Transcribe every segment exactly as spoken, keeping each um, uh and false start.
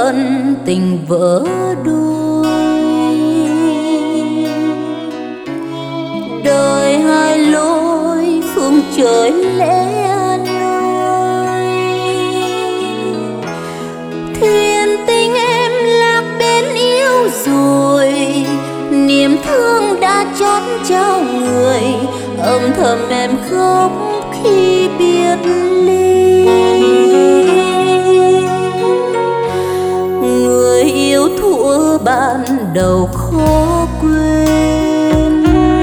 ân tình vỡ đôi. Đời hai lối phương trời lẽ loi, thuyền tình em lạc bên yêu rồi, niềm thương đã chót trao người, âm thầm em khóc khi biệt ly. Người yêu thuở ban đầu khó quên,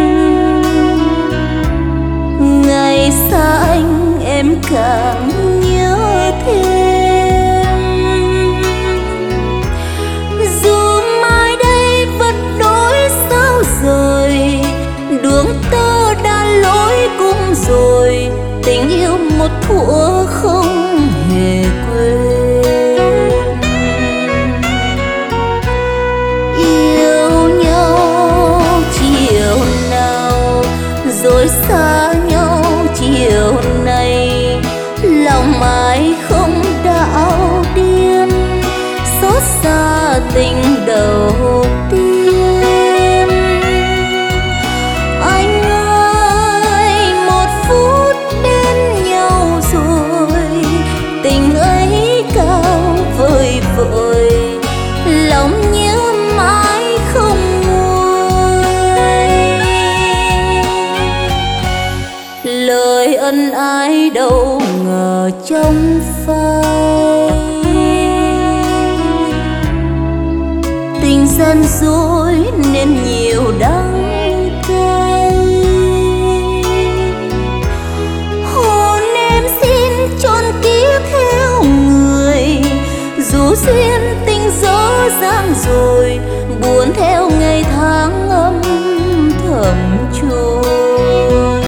ngày xa anh em càng nhớ thêm. Dù mai đây vật đổi sao rời, đường tơ đã lối cung rồi, tình yêu một thuở không hề quên. Yêu nhau chiều nào rồi xa nhau chiều nay, lòng ai không đảo điên, xót xa tình đầu tiên. Anh ơi một phút bên nhau rồi, tình ấy cao vời vợi, lòng nhớ mãi không nguôi. Lời ân ái đâu ngờ trong phai, tình gian dối nên nhiều đắng cay. Hồn em xin trọn kiếp theo người, dù duyên tình dở dang rồi,